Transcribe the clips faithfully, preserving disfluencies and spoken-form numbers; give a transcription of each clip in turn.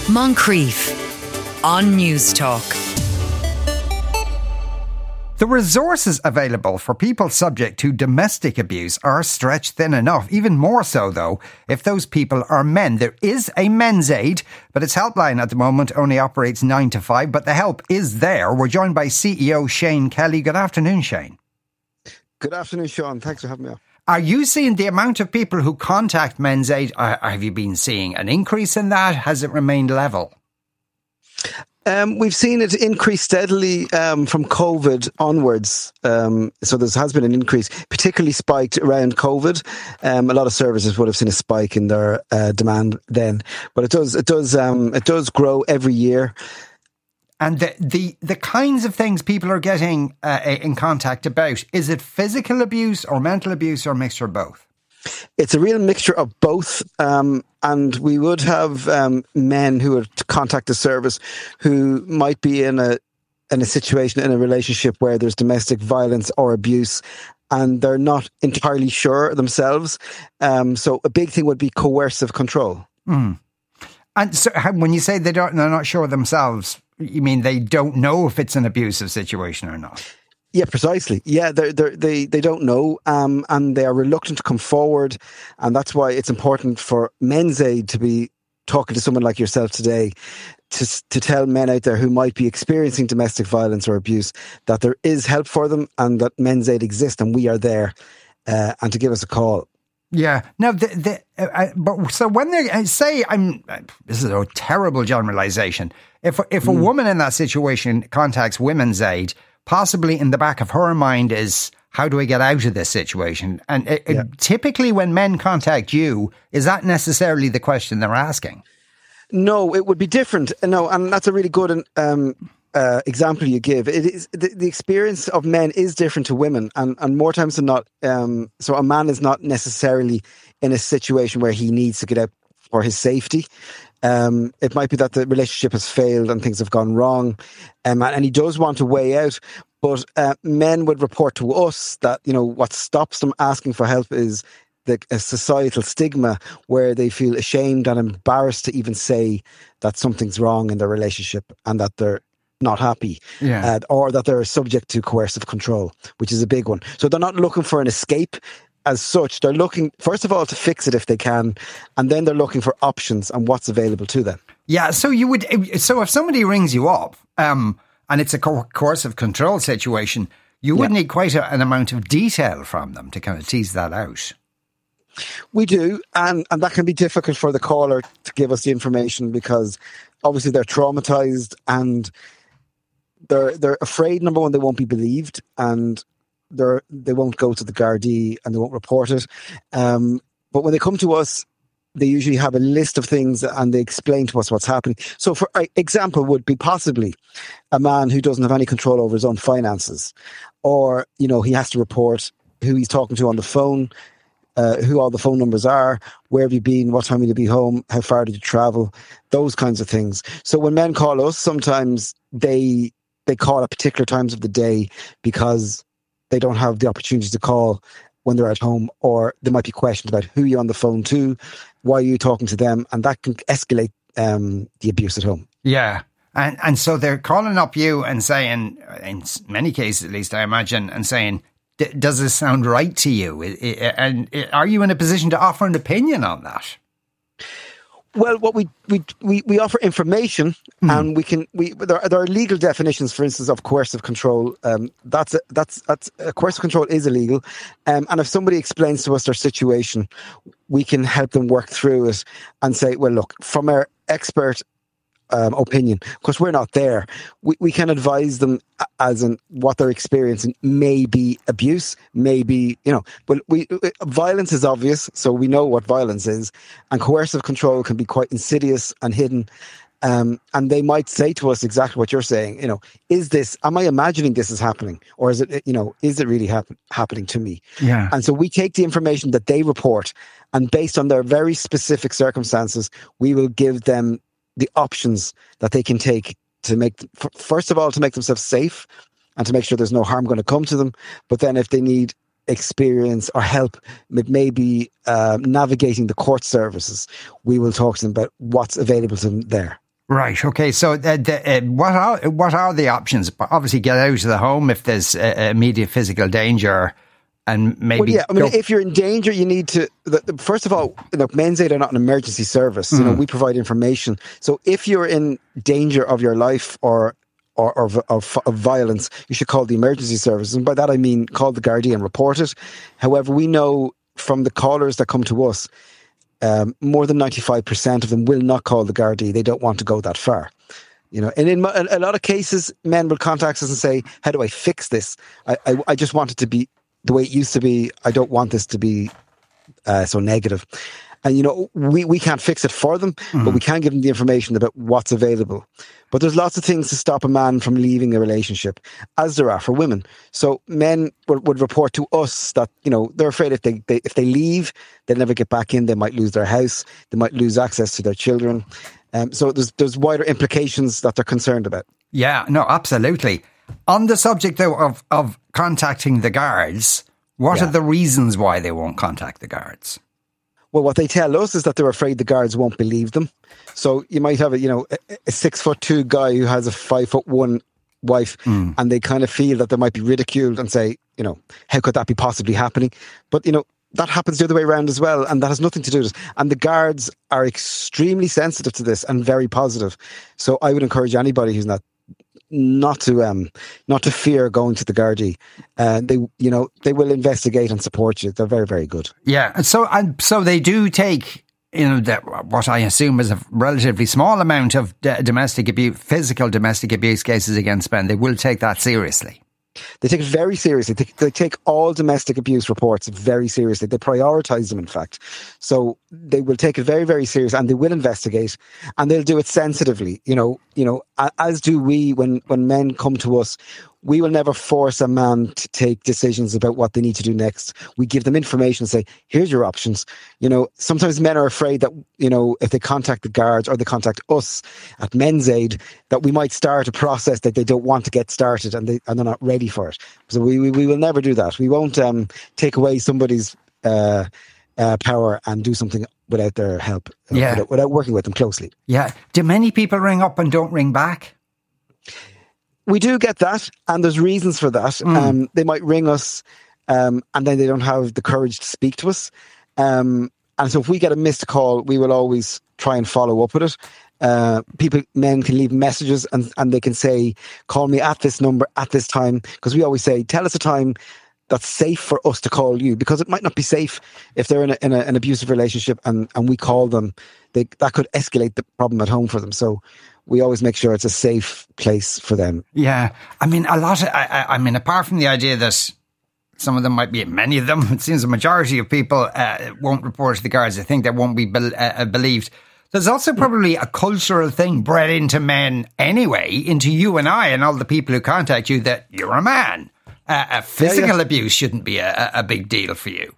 Moncrief on News Talk. The resources available for people subject to domestic abuse are stretched thin enough, even more so though if those people are men. There is a men's aid, but its helpline at the moment only operates nine to five, but the help is there. We're joined by C E O Shane Kelly. Good afternoon, Shane. Good afternoon, Sean. Thanks for having me on. Are you seeing the amount of people who contact men's aid? Uh, have you been seeing an increase in that? Has it remained level? Um, we've seen it increase steadily um, from COVID onwards. Um, so there has been an increase, particularly spiked around COVID. Um, a lot of services would have seen a spike in their uh, demand then, but it does, it does, um, it does grow every year. And the the, the kinds of things people are getting uh, in contact about, is it physical abuse or mental abuse or a mixture of both? It's a real mixture of both. Um, and we would have um, men who would contact the service who might be in a in a situation, in a relationship where there's domestic violence or abuse, and they're not entirely sure themselves. Um, so a big thing would be coercive control. Mm. And so when you say they don't, they're not sure themselves, you mean they don't know if it's an abusive situation or not? Yeah, precisely. Yeah, they're, they're, they they don't know, um, and they are reluctant to come forward, and that's why it's important for Men's Aid to be talking to someone like yourself today, to to tell men out there who might be experiencing domestic violence or abuse that there is help for them, and that Men's Aid exists, and we are there, uh, and to give us a call. Yeah. Now, the, the, uh, but so when they say, I'm, this is a terrible generalization. If if a mm. woman in that situation contacts Women's Aid, possibly in the back of her mind is, how do I get out of this situation? And it, yeah. it, typically when men contact you, is that necessarily the question they're asking? No, it would be different. No, and that's a really good um, uh, example you give. It is the, the experience of men is different to women, and, and more times than not, um, so a man is not necessarily in a situation where he needs to get out for his safety. Um, it might be that the relationship has failed and things have gone wrong, um, and he does want a way out. But uh, men would report to us that, you know, what stops them asking for help is the a societal stigma where they feel ashamed and embarrassed to even say that something's wrong in their relationship and that they're not happy, yeah. uh, or that they're subject to coercive control, which is a big one. So they're not looking for an escape as such. They're looking, first of all, to fix it if they can, and then they're looking for options and what's available to them. Yeah, so you would, so if somebody rings you up um, and it's a co- coercive control situation, you would yeah. need quite a, an amount of detail from them to kind of tease that out. We do, and, and that can be difficult for the caller to give us the information because obviously they're traumatized and they're they're afraid, number one, they won't be believed, and They're, they won't go to the Gardaí and they won't report it. Um, but when they come to us, they usually have a list of things and they explain to us what's happening. So for example would be possibly a man who doesn't have any control over his own finances, or, you know, he has to report who he's talking to on the phone, uh, who all the phone numbers are, where have you been, what time will you be home, how far did you travel, those kinds of things. So when men call us, sometimes they they call at particular times of the day because they don't have the opportunity to call when they're at home, or there might be questions about who you're on the phone to, why are you talking to them, and that can escalate um, the abuse at home. Yeah. And and so they're calling up you and saying, in many cases at least, I imagine, and saying, does this sound right to you? And are you in a position to offer an opinion on that? Well, what we we we, we offer information, mm. and we can we there are, there are legal definitions, for instance, of coercive control. Um, that's a, that's that's uh, coercive control is illegal, um, and if somebody explains to us their situation, we can help them work through it and say, well, look, from our expert Um, opinion, because we're not there, we, we can advise them as in what they're experiencing may be abuse, maybe, you know, but we violence is obvious, so we know what violence is, and coercive control can be quite insidious and hidden, um, and they might say to us exactly what you're saying, you know, is this, am I imagining this is happening, or is it, you know, is it really happen, happening to me? Yeah. And so we take the information that they report, and based on their very specific circumstances, we will give them the options that they can take to make, first of all, to make themselves safe and to make sure there's no harm going to come to them. But then if they need experience or help with maybe uh, navigating the court services, we will talk to them about what's available to them there. Right. Okay. So, uh, the, uh, what are what are the options? Obviously, get out of the home if there's uh, immediate physical danger, and maybe. Well, yeah. I mean, go- if you're in danger, you need to. The, the, first of all, you know, Men's Aid are not an emergency service. Mm. You know, we provide information. So, if you're in danger of your life or or, or of, of violence, you should call the emergency service. And by that I mean call the Gardaí and report it. However, we know from the callers that come to us, um, more than ninety-five percent of them will not call the Gardaí. They don't want to go that far. You know, and in a lot of cases, men will contact us and say, "How do I fix this? I, I, I just want it to be the way it used to be. I don't want this to be uh, so negative." And, you know, we, we can't fix it for them, mm. but we can give them the information about what's available. But there's lots of things to stop a man from leaving a relationship, as there are for women. So men would, would report to us that, you know, they're afraid if they, they if they leave, they'll never get back in. They might lose their house. They might lose access to their children. Um, so there's there's wider implications that they're concerned about. Yeah, no, absolutely. On the subject, though, of, of contacting the guards, what yeah. are the reasons why they won't contact the guards? Well, what they tell us is that they're afraid the guards won't believe them. So you might have a, you know, a, a six foot two guy who has a five foot one wife, mm. and they kind of feel that they might be ridiculed and say, you know, how could that be possibly happening? But, you know, that happens the other way around as well, and that has nothing to do with it. And the guards are extremely sensitive to this and very positive. So I would encourage anybody who's not not to um not to fear going to the Gardaí. Uh, they you know they will investigate and support you. They're very, very good. Yeah, and so and so they do take, you know, the, what I assume is a relatively small amount of d- domestic abuse, physical domestic abuse cases against men. They will take that seriously. They take it very seriously. They, they take all domestic abuse reports very seriously. They prioritise them, in fact. So they will take it very, very serious, and they will investigate, and they'll do it sensitively. You know, you know, as do we. When when men come to us, we will never force a man to take decisions about what they need to do next. We give them information and say, here's your options. You know, sometimes men are afraid that, you know, if they contact the guards or they contact us at Men's Aid, that we might start a process that they don't want to get started, and, they, and they're not ready for it. So we, we, we will never do that. We won't um, take away somebody's uh, uh, power and do something without their help, uh, yeah. without, without working with them closely. Yeah. Do many people ring up and don't ring back? We do get that, and there's reasons for that. Mm. Um, they might ring us, um, and then they don't have the courage to speak to us. Um, and so if we get a missed call, we will always try and follow up with it. Uh, people, men can leave messages, and, and they can say, call me at this number at this time. Because we always say, tell us a time that's safe for us to call you, because it might not be safe if they're in, a, in a, an abusive relationship and, and we call them. They, that could escalate the problem at home for them. So we always make sure it's a safe place for them. Yeah. I mean, a lot of, I, I mean, apart from the idea that some of them might be, many of them, it seems a majority of people uh, won't report to the guards. I think they won't be be- uh, believed. There's also probably a cultural thing bred into men anyway, into you and I and all the people who contact you, that you're a man. Uh, uh, physical yeah, yeah. abuse shouldn't be a, a big deal for you.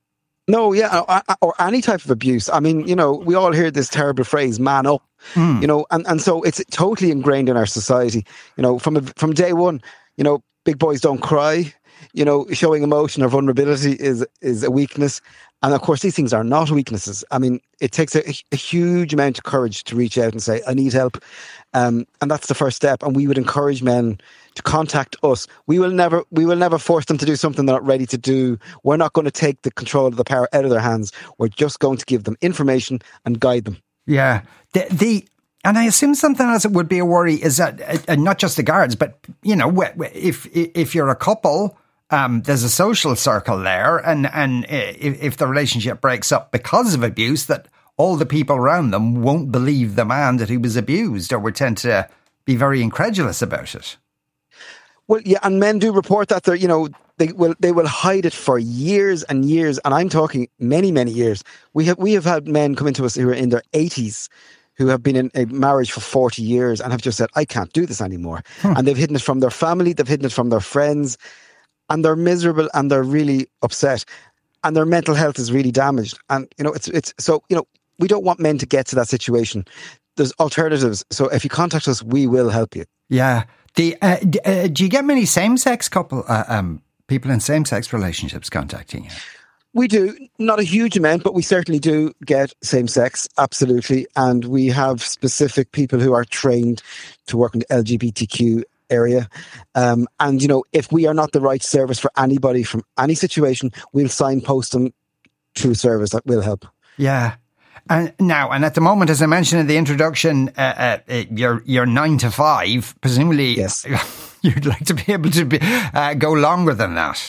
No, yeah, or, or any type of abuse. I mean, you know, we all hear this terrible phrase, man up, mm. you know, and, and so it's totally ingrained in our society. You know, from from day one, you know, big boys don't cry. You know, showing emotion or vulnerability is is a weakness. And of course, these things are not weaknesses. I mean, it takes a, a huge amount of courage to reach out and say, I need help. Um, and that's the first step. And we would encourage men to contact us. We will never we will never force them to do something they're not ready to do. We're not going to take the control of the power out of their hands. We're just going to give them information and guide them. Yeah. The, the and I assume something else that would be a worry is that, uh, not just the guards, but, you know, if if you're a couple, um, there's a social circle there, and, and if, if the relationship breaks up because of abuse, that all the people around them won't believe the man that he was abused, or would tend to be very incredulous about it. Well, yeah, and men do report that they're, you know, they will they will hide it for years and years, and I'm talking many, many years. We have we have had men come into us who are in their eighties, who have been in a marriage for forty years and have just said, I can't do this anymore. Hmm. And they've hidden it from their family, they've hidden it from their friends, and they're miserable and they're really upset, and their mental health is really damaged. And, you know, it's it's so, you know, we don't want men to get to that situation. There's alternatives. So if you contact us, we will help you. Yeah. The uh, d- uh, do you get many same-sex couple, uh, um, people in same-sex relationships contacting you? We do, not a huge amount, but we certainly do get same sex, absolutely. And we have specific people who are trained to work in the L G B T Q area. Um, and, you know, if we are not the right service for anybody from any situation, we'll signpost them to a service that will help. Yeah. And now, and at the moment, as I mentioned in the introduction, uh, uh, you're, you're nine to five. Presumably, yes. You'd like to be able to be, uh, go longer than that.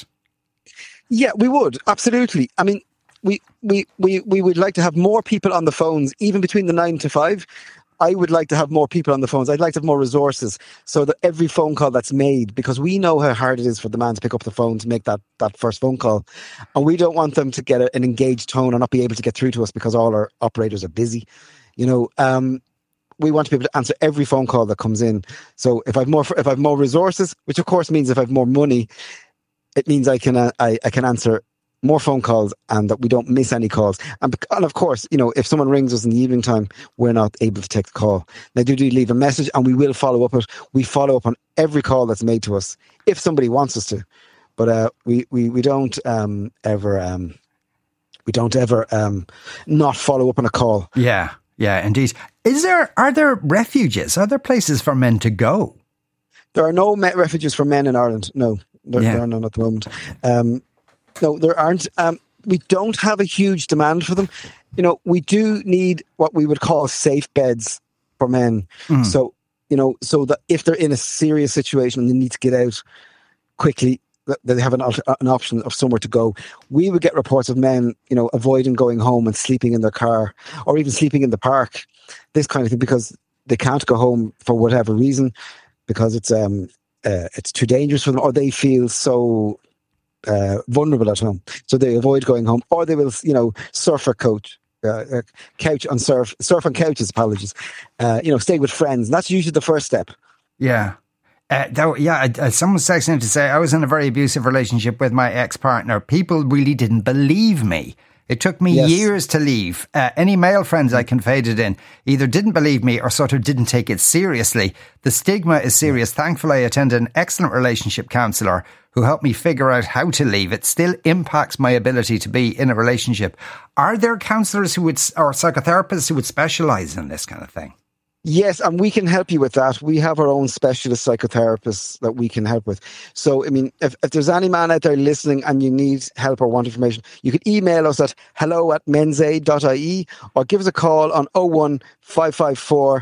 Yeah, we would. Absolutely. I mean, we, we, we, we would like to have more people on the phones, even between the nine to five. I would like to have more people on the phones. I'd like to have more resources so that every phone call that's made, because we know how hard it is for the man to pick up the phone to make that, that first phone call. And we don't want them to get a, an engaged tone or not be able to get through to us because all our operators are busy. You know, um, we want to be able to answer every phone call that comes in. So if I've more, if I've more resources, which of course means if I've more money, it means I can, uh, I, I can answer more phone calls and that we don't miss any calls. And, and of course, you know, if someone rings us in the evening time, we're not able to take the call. They do, do leave a message and we will follow up it. We follow up on every call that's made to us if somebody wants us to. But uh, we, we, we don't um, ever, um, we don't ever um, not follow up on a call. Yeah, yeah, indeed. Is there, are there refuges? Are there places for men to go? There are no refuges for men in Ireland. No, there, yeah. there are none at the moment. Um, No, there aren't. Um, we don't have a huge demand for them. You know, we do need what we would call safe beds for men. Mm. So, you know, so that if they're in a serious situation and they need to get out quickly, that they have an, an option of somewhere to go. We would get reports of men, you know, avoiding going home and sleeping in their car or even sleeping in the park, this kind of thing, because they can't go home for whatever reason, because it's um uh, it's too dangerous for them, or they feel so Uh, vulnerable at home, so they avoid going home, or they will, you know, surf or couch, uh, uh, couch on surf, surf on couches. Apologies, uh, you know, stay with friends. And that's usually the first step. Yeah, uh, that, yeah. Uh, someone was texting to say I was in a very abusive relationship with my ex-partner. People really didn't believe me. It took me yes. years to leave. Uh, any male friends I confided in either didn't believe me or sort of didn't take it seriously. The stigma is serious. Thankfully, I attended an excellent relationship counsellor who helped me figure out how to leave. It still impacts my ability to be in a relationship. Are there counsellors who would, or psychotherapists who would specialise in this kind of thing? Yes, and we can help you with that. We have our own specialist psychotherapists that we can help with. So, I mean, if, if there's any man out there listening and you need help or want information, you can email us at hello at mensaid dot I E or give us a call on oh one five five four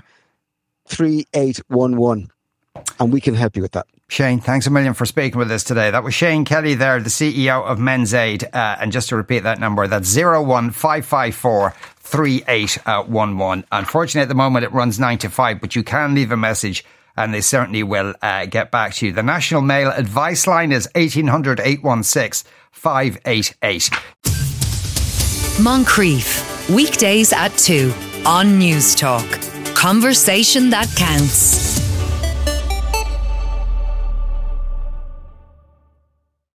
three eight one one and we can help you with that. Shane, thanks a million for speaking with us today. That was Shane Kelly there, the C E O of Mensaid. Uh, and just to repeat that number, that's oh one five five four three eight one one. Unfortunately, at the moment, it runs nine to five, but you can leave a message and they certainly will uh, get back to you. The National Male Advice Line is eighteen hundred eight one six five eight eight. Moncrief, weekdays at two on News Talk. Conversation that counts.